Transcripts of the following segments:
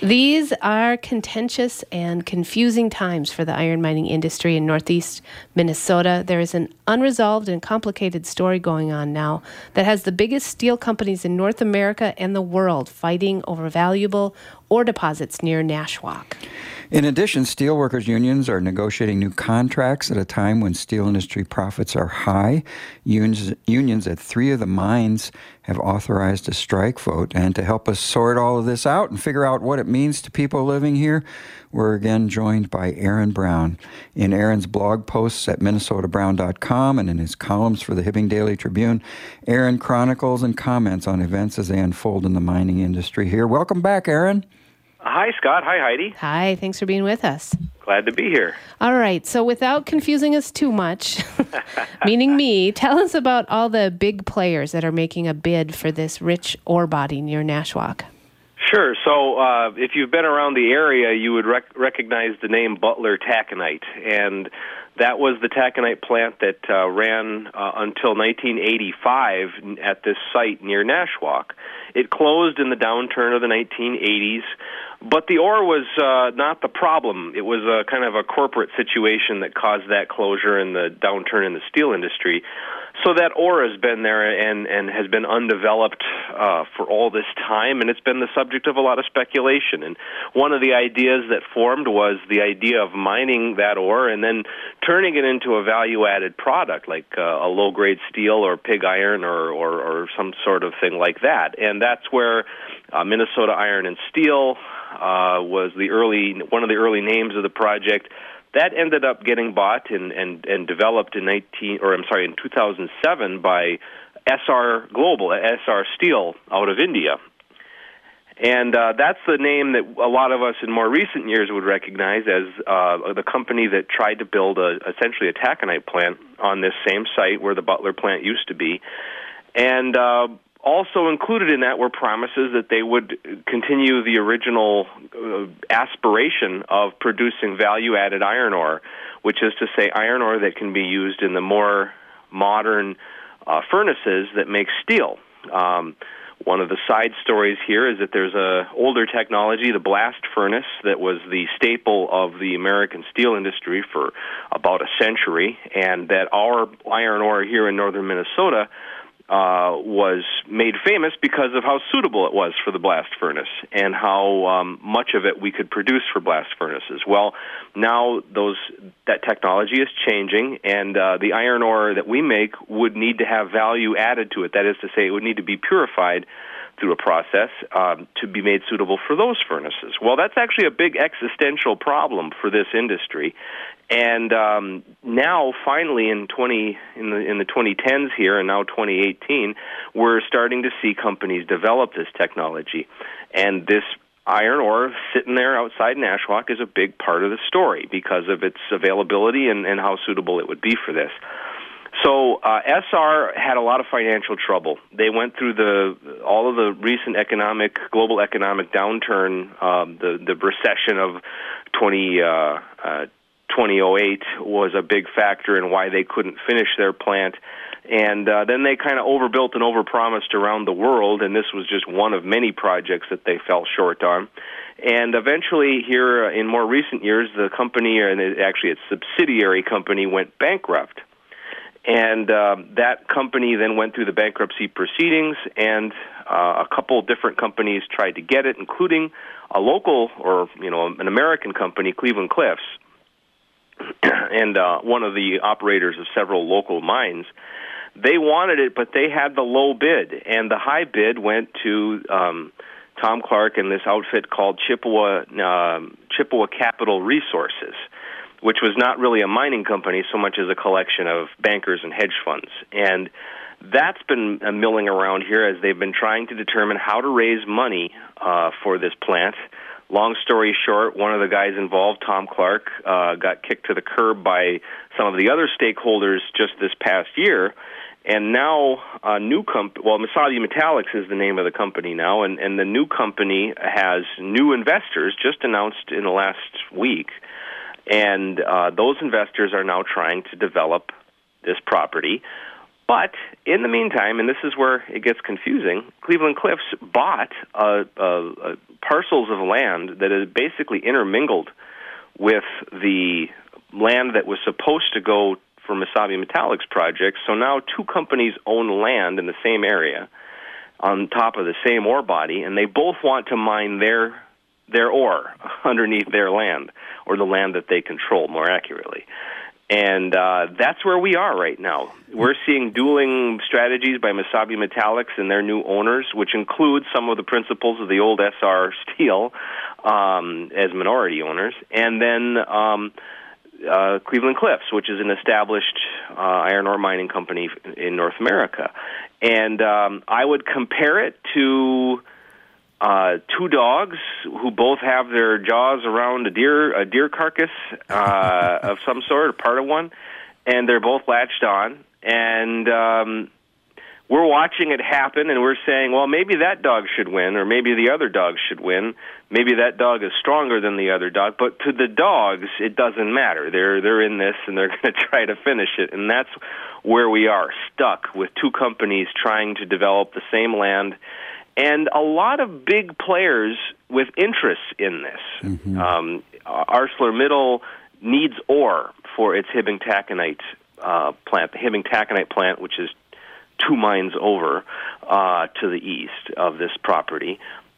These are contentious and confusing times for the iron mining industry in northeast Minnesota. There is an unresolved and complicated story going on now that has the biggest steel companies in North America and the world fighting over valuable ore deposits near Nashwauk. In addition, steelworkers unions are negotiating new contracts at a time when steel industry profits are high. Unions at 3 of the mines have authorized a strike vote. And to help us sort all of this out and figure out what it means to people living here, we're again joined by Aaron Brown. In Aaron's blog posts at minnesotabrown.com and in his columns for the Hibbing Daily Tribune, Aaron chronicles and comments on events as they unfold in the mining industry here. Welcome back, Aaron. Hi, Scott. Hi, Heidi. Hi, thanks for being with us. Glad to be here. All right, so without confusing us too much, meaning me, tell us about all the big players that are making a bid for this rich ore body near Nashwauk. Sure. So if you've been around the area, you would recognize the name Butler Taconite. And that was the taconite plant that ran until 1985 at this site near Nashwauk. It closed in the downturn of the 1980s, but the ore was not the problem. It was a kind of a corporate situation that caused that closure and the downturn in the steel industry. So that ore has been there and has been undeveloped for all this time, and it's been the subject of a lot of speculation. And one of the ideas that formed was the idea of mining that ore and then turning it into a value-added product, like a low-grade steel or pig iron or some sort of thing like that. And that's where Minnesota Iron and Steel was one of the early names of the project. That ended up getting bought and developed in 2007 by SR Global, SR Steel out of India. And that's the name that a lot of us in more recent years would recognize as the company that tried to build essentially a taconite plant on this same site where the Butler plant used to be. And also included in that were promises that they would continue the original aspiration of producing value-added iron ore, which is to say iron ore that can be used in the more modern furnaces that make steel. One of the side stories here is that there's a older technology, the blast furnace, that was the staple of the American steel industry for about a century, and that our iron ore here in northern Minnesota was made famous because of how suitable it was for the blast furnace and how much of it we could produce for blast furnaces. Well, now that technology is changing, and the iron ore that we make would need to have value added to it. That is to say, it would need to be purified through a process to be made suitable for those furnaces. Well, that's actually a big existential problem for this industry. And now, finally, in the 2010s here, and now 2018, we're starting to see companies develop this technology. And this iron ore sitting there outside Nashwauk is a big part of the story because of its availability and how suitable it would be for this. So SR had a lot of financial trouble. They went through all of the recent global economic downturn, the recession of 2008 was a big factor in why they couldn't finish their plant. And then they kind of overbuilt and overpromised around the world, and this was just one of many projects that they fell short on. And eventually here in more recent years, the company, and actually its subsidiary company, went bankrupt. And that company then went through the bankruptcy proceedings, and a couple different companies tried to get it, including a local an American company, Cleveland Cliffs, and one of the operators of several local mines. They wanted it, but they had the low bid, and the high bid went to Tom Clark and this outfit called Chippewa Capital Resources, which was not really a mining company so much as a collection of bankers and hedge funds. And that's been milling around here as they've been trying to determine how to raise money for this plant. Long story short, one of the guys involved, Tom Clark, got kicked to the curb by some of the other stakeholders just this past year. And now a new company, Mesabi Metallics is the name of the company now, and the new company has new investors just announced in the last week. And those investors are now trying to develop this property But in the meantime, and this is where it gets confusing, Cleveland Cliffs bought parcels of land that is basically intermingled with the land that was supposed to go for Mesabi Metallics projects. So now two companies own land in the same area on top of the same ore body, and they both want to mine their ore underneath their land, or the land that they control, more accurately. And that's where we are right now. We're seeing dueling strategies by Mesabi Metallics and their new owners, which include some of the principals of the old SR Steel as minority owners, and then Cleveland Cliffs, which is an established iron ore mining company in North America. And I would compare it to two dogs who both have their jaws around a deer carcass of some sort, or part of one, and they're both latched on. And we're watching it happen, and we're saying, well, maybe that dog should win, or maybe the other dog should win. Maybe that dog is stronger than the other dog. But to the dogs, it doesn't matter. They're in this, and they're going to try to finish it. And that's where we are, stuck with two companies trying to develop the same land, and a lot of big players with interests in this. Mm-hmm. ArcelorMittal needs ore for its Hibbing Taconite plant, the Hibbing Taconite plant, which is 2 mines over to the east of this property,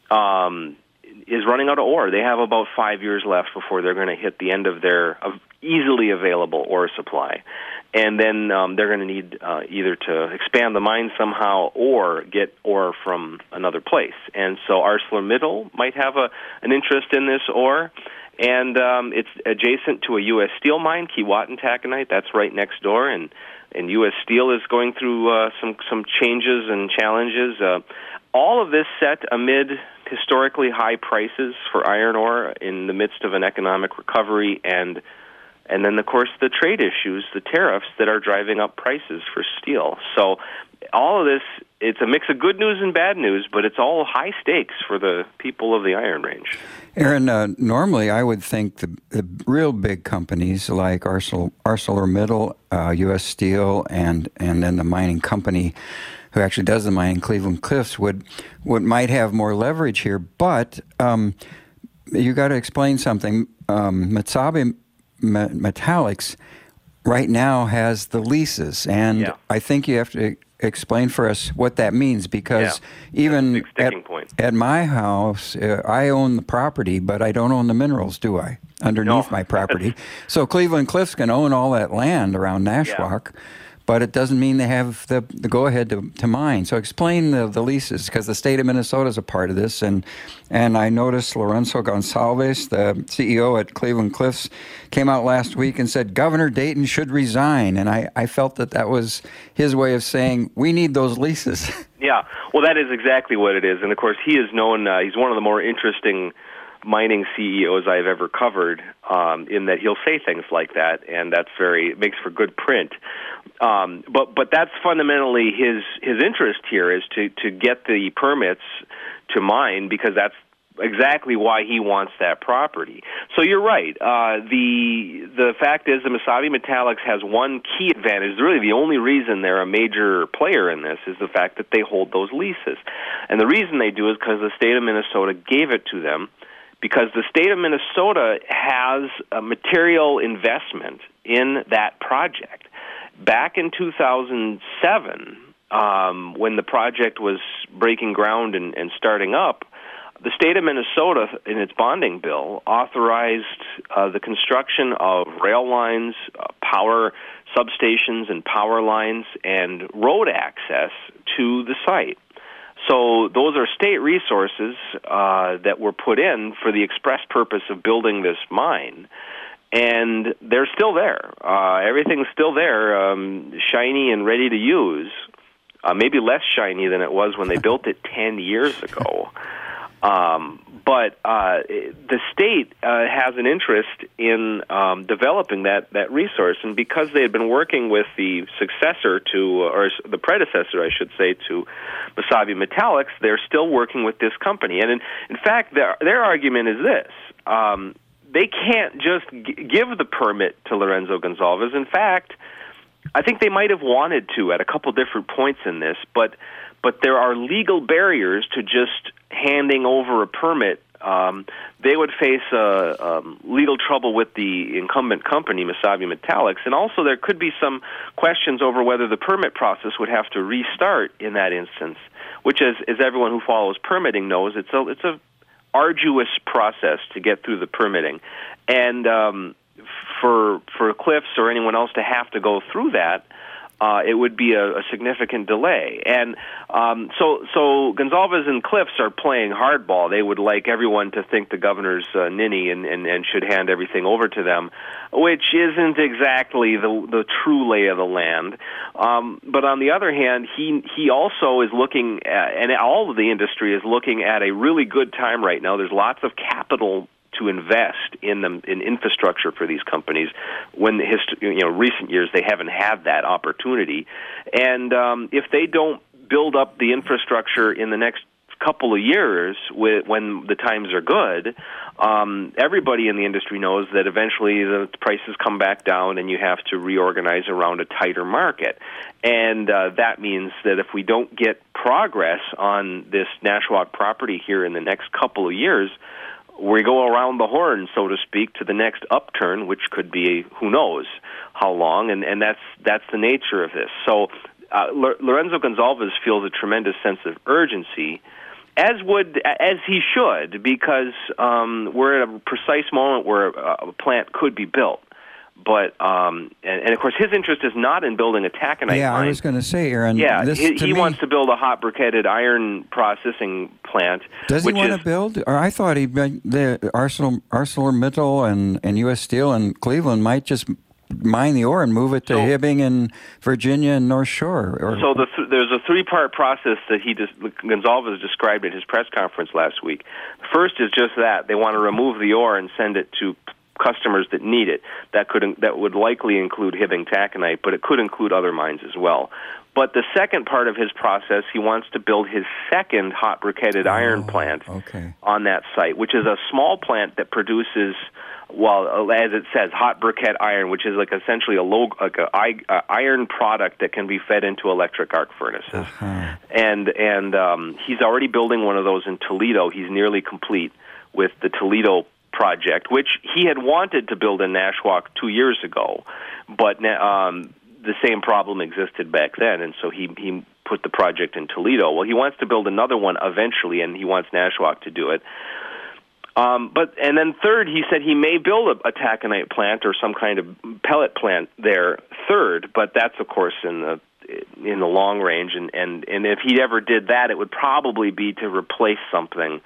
is running out of ore. They have about 5 years left before they're going to hit the end of their easily available ore supply. And then they're going to need either to expand the mine somehow or get ore from another place. And so ArcelorMittal might have an interest in this ore. And it's adjacent to a U.S. Steel mine, Keewatin Taconite. That's right next door. And U.S. Steel is going through some changes and challenges. All of this set amid historically high prices for iron ore in the midst of an economic recovery, and then, of course, the trade issues, the tariffs that are driving up prices for steel. So all of this, it's a mix of good news and bad news, but it's all high stakes for the people of the Iron Range. Aaron, normally I would think the real big companies like ArcelorMittal, U.S. Steel, and then the mining company who actually does the mining, Cleveland Cliffs, might have more leverage here. But you got to explain something. Mesabi Metallics right now has the leases, and I think you have to explain for us what that means, because even at my house, I own the property, but I don't own the minerals, do I? Underneath my property. So Cleveland Cliffs can own all that land around Nashwauk, but it doesn't mean they have the go-ahead to mine. So explain the leases, because the state of Minnesota is a part of this. And I noticed Lorenzo Gonsalves, the CEO at Cleveland Cliffs, came out last week and said Governor Dayton should resign. And I felt that was his way of saying, we need those leases. Yeah, well, that is exactly what it is. And, of course, he is known, he's one of the more interesting mining CEOs I've ever covered, in that he'll say things like that, and it makes for good print. But that's fundamentally his interest here, is to get the permits to mine, because that's exactly why he wants that property. So you're right. The fact is, the Mesabi Metallics has one key advantage. Really, the only reason they're a major player in this is the fact that they hold those leases. And the reason they do is because the state of Minnesota gave it to them, because the state of Minnesota has a material investment in that project. Back in 2007, when the project was breaking ground and starting up, the state of Minnesota, in its bonding bill, authorized the construction of rail lines, power substations and power lines, and road access to the site. So those are state resources that were put in for the express purpose of building this mine. And they're still there. Everything's still there, shiny and ready to use. Maybe less shiny than it was when they built it 10 years ago. But the state has an interest in developing that resource, and because they had been working with the successor or the predecessor, I should say, to Mesabi Metallics, they're still working with this company. And in fact, their argument is this. They can't just give the permit to Lorenzo Gonsalves. In fact, I think they might have wanted to at a couple different points in this, but there are legal barriers to just handing over a permit. They would face legal trouble with the incumbent company, Mesabi Metallics, and also there could be some questions over whether the permit process would have to restart in that instance, which, as everyone who follows permitting knows, it's a arduous process to get through the permitting, and for Cliffs or anyone else to have to go through that, it would be a significant delay. And so Gonzalez and Cliffs are playing hardball. They would like everyone to think the governor's ninny and should hand everything over to them, which isn't exactly the true lay of the land. But on the other hand, he also is looking at, and all of the industry is looking at a really good time right now. There's lots of capital to invest in infrastructure for these companies. When recent years they haven't had that opportunity, and if they don't build up the infrastructure in the next couple of years, when the times are good, everybody in the industry knows that eventually the prices come back down, and you have to reorganize around a tighter market. And that means that if we don't get progress on this Nashwauk property here in the next couple of years, we go around the horn, so to speak, to the next upturn, which could be who knows how long, and that's the nature of this. So Lorenzo Gonzalez feels a tremendous sense of urgency, as he should, because we're at a precise moment where a plant could be built. But and of course, his interest is not in building a taconite mine. Yeah, I was going to say, Aaron. Yeah, he wants to build a hot briquetted iron processing plant. Does he want to build? Or I thought the ArcelorMittal and U.S. Steel and Cleveland might just mine the ore and move it to Hibbing and Virginia and North Shore. So there's a three-part process that Gonzalez described at his press conference last week. First is just that they want to remove the ore and send it to customers that need it. That would likely include Hibbing taconite, but it could include other mines as well. But the second part of his process, he wants to build his second hot briquetted iron plant on that site, which is a small plant that produces, well, as it says, hot briquette iron, which is essentially a iron product that can be fed into electric arc furnaces. And he's already building one of those in Toledo. He's nearly complete with the Toledo project, which he had wanted to build in Nashwauk 2 years ago, but the same problem existed back then, and so he put the project in Toledo. Well, he wants to build another one eventually, and he wants Nashwauk to do it. And then third, he said he may build a taconite plant or some kind of pellet plant there third, but that's of course in the long range, and if he ever did that, it would probably be to replace something.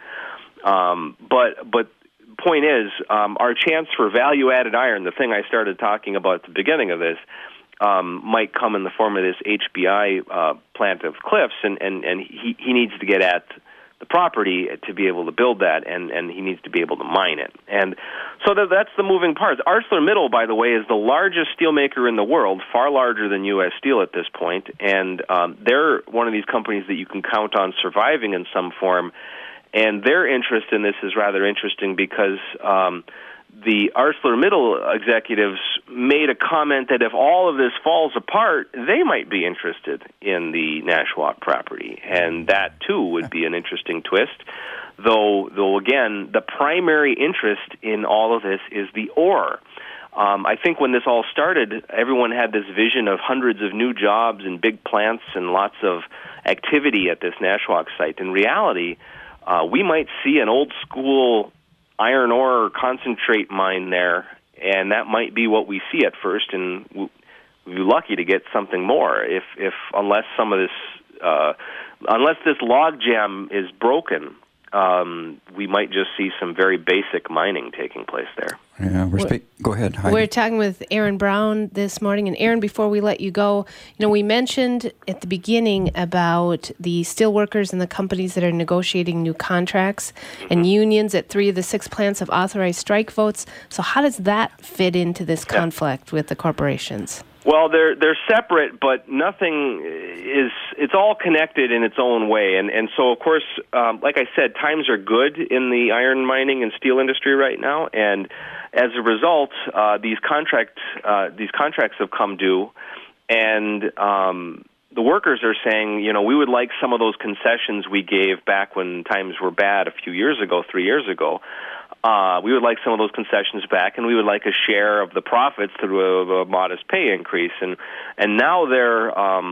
But point is, our chance for value-added iron, the thing I started talking about at the beginning of this, might come in the form of this HBI plant of Cliffs, and he needs to get at the property to be able to build that, and he needs to be able to mine it. And so that's the moving parts. ArcelorMittal, by the way, is the largest steelmaker in the world, far larger than U.S. Steel at this point, and they're one of these companies that you can count on surviving in some form. And their interest in this is rather interesting because the ArcelorMittal executives made a comment that if all of this falls apart, they might be interested in the Nashwauk property. And that, too, would be an interesting twist. Though again, the primary interest in all of this is the ore. I think when this all started, everyone had this vision of hundreds of new jobs and big plants and lots of activity at this Nashwauk site. In reality, we might see an old-school iron ore concentrate mine there, and that might be what we see at first, and we'll be lucky to get something more unless some of this, unless this log jam is broken. We might just see some very basic mining taking place there. Yeah, go ahead, Heidi. We're talking with Aaron Brown this morning. And Aaron, before we let you go, we mentioned at the beginning about the steelworkers and the companies that are negotiating new contracts, and unions at 3 of the 6 plants have authorized strike votes. So how does that fit into this conflict with the corporations? Well, they're separate, but nothing is. It's all connected in its own way, and so of course, like I said, times are good in the iron mining and steel industry right now, and as a result, these contracts have come due, And the workers are saying, we would like some of those concessions we gave back when times were bad a few years ago, 3 years ago. We would like some of those concessions back, and we would like a share of the profits through a modest pay increase. And now they're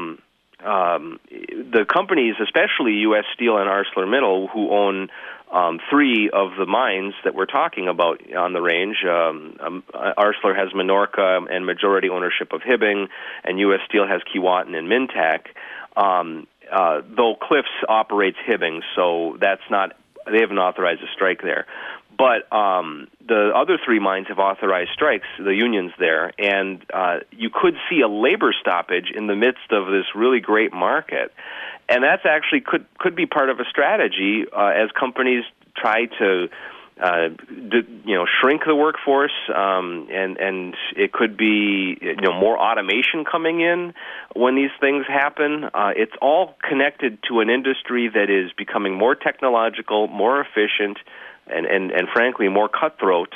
the companies, especially U.S. Steel and ArcelorMittal, who own 3 of the mines that we're talking about on the range. Arcelor has Minorca and majority ownership of Hibbing, and U.S. Steel has Keewatin and Mintak. Though Cliffs operates Hibbing, so they haven't authorized a strike there. But the other 3 mines have authorized strikes, the unions there, and you could see a labor stoppage in the midst of this really great market. And that's actually could be part of a strategy as companies try to shrink the workforce, and it could be more automation coming in when these things happen. It's all connected to an industry that is becoming more technological, more efficient, and frankly more cutthroat.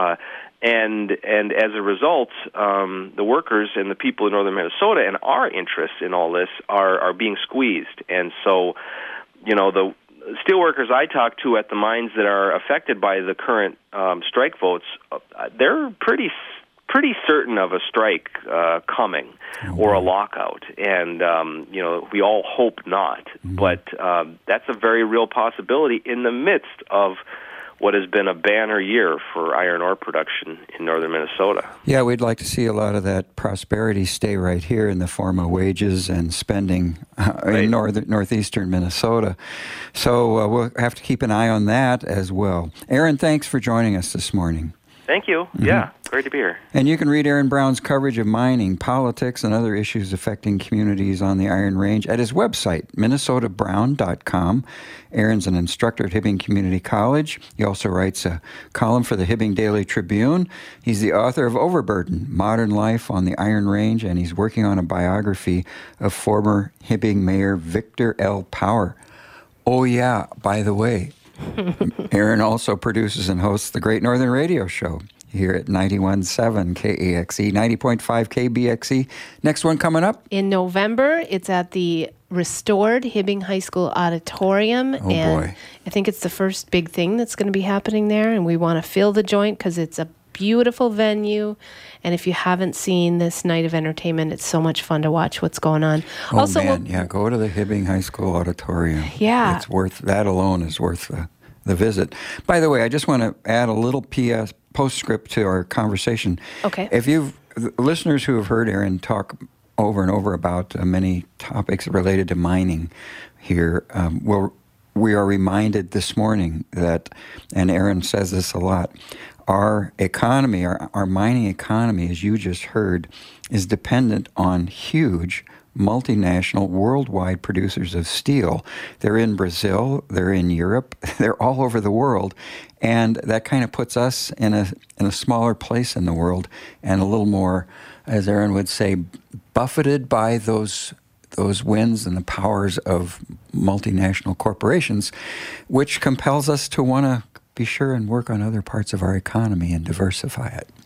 And as a result, the workers and the people in northern Minnesota and our interests in all this are being squeezed. And so, the steelworkers I talk to at the mines that are affected by the current strike votes, they're pretty certain of a strike coming or a lockout. And, we all hope not. Mm-hmm. But that's a very real possibility in the midst of what has been a banner year for iron ore production in northern Minnesota. Yeah, we'd like to see a lot of that prosperity stay right here in the form of wages and spending in northeastern Minnesota. So we'll have to keep an eye on that as well. Aaron, thanks for joining us this morning. Thank you. Mm-hmm. Yeah, great to be here. And you can read Aaron Brown's coverage of mining, politics, and other issues affecting communities on the Iron Range at his website, minnesotabrown.com. Aaron's an instructor at Hibbing Community College. He also writes a column for the Hibbing Daily Tribune. He's the author of Overburden, Modern Life on the Iron Range, and he's working on a biography of former Hibbing Mayor Victor L. Power. Oh, yeah, by the way, Aaron also produces and hosts the Great Northern Radio Show here at 91.7 KAXE, 90.5 KBXE. Next one coming up? In November, it's at the restored Hibbing High School Auditorium. Oh, and boy. I think it's the first big thing that's going to be happening there, and we want to fill the joint because it's a beautiful venue. And if you haven't seen this night of entertainment, it's so much fun to watch what's going on. Oh, also, man, go to the Hibbing High School Auditorium. Yeah. It's worth, that alone is worth the visit. By the way, I just want to add a little postscript to our conversation. Okay. If listeners who have heard Aaron talk over and over about many topics related to mining here, we are reminded this morning that, and Aaron says this a lot, our economy, our mining economy, as you just heard, is dependent on huge multinational worldwide producers of steel. They're in Brazil, they're in Europe, they're all over the world, and that kind of puts us in a smaller place in the world and a little more, as Aaron would say, buffeted by those winds and the powers of multinational corporations, which compels us to want to be sure and work on other parts of our economy and diversify it.